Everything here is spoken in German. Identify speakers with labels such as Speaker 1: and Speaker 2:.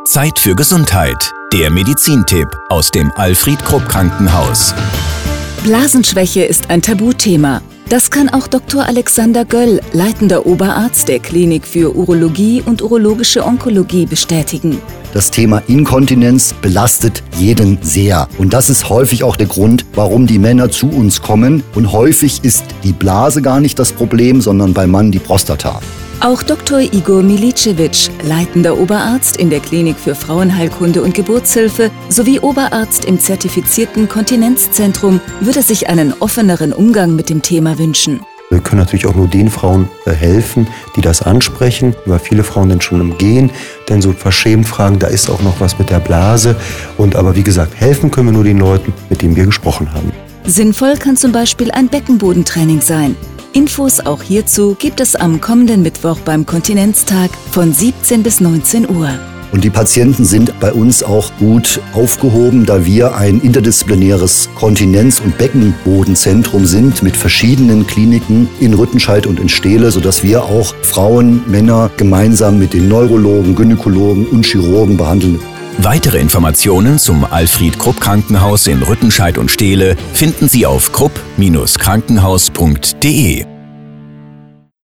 Speaker 1: Zeit für Gesundheit. Der Medizintipp aus dem Alfred Krupp Krankenhaus.
Speaker 2: Blasenschwäche ist ein Tabuthema. Das kann auch Dr. Alexander Göll, leitender Oberarzt der Klinik für Urologie und urologische Onkologie, bestätigen.
Speaker 3: Das Thema Inkontinenz belastet jeden sehr. Und das ist häufig auch der Grund, warum die Männer zu uns kommen. Und häufig ist die Blase gar nicht das Problem, sondern beim Mann die Prostata.
Speaker 2: Auch Dr. Igor Milicevic, leitender Oberarzt in der Klinik für Frauenheilkunde und Geburtshilfe sowie Oberarzt im zertifizierten Kontinenzzentrum, würde sich einen offeneren Umgang mit dem Thema wünschen.
Speaker 4: Wir können natürlich auch nur den Frauen helfen, die das ansprechen, weil viele Frauen dann schon im Gehen, denn so verschämt fragen, da ist auch noch was mit der Blase. Aber wie gesagt, helfen können wir nur den Leuten, mit denen wir gesprochen haben.
Speaker 2: Sinnvoll kann zum Beispiel ein Beckenbodentraining sein. Infos auch hierzu gibt es am kommenden Mittwoch beim Kontinenztag von 17 bis 19 Uhr.
Speaker 3: Und die Patienten sind bei uns auch gut aufgehoben, da wir ein interdisziplinäres Kontinenz- und Beckenbodenzentrum sind mit verschiedenen Kliniken in Rüttenscheid und in Steele, sodass wir auch Frauen, Männer gemeinsam mit den Neurologen, Gynäkologen und Chirurgen behandeln.
Speaker 1: Weitere Informationen zum Alfred Krupp Krankenhaus in Rüttenscheid und Steele finden Sie auf krupp-krankenhaus.de.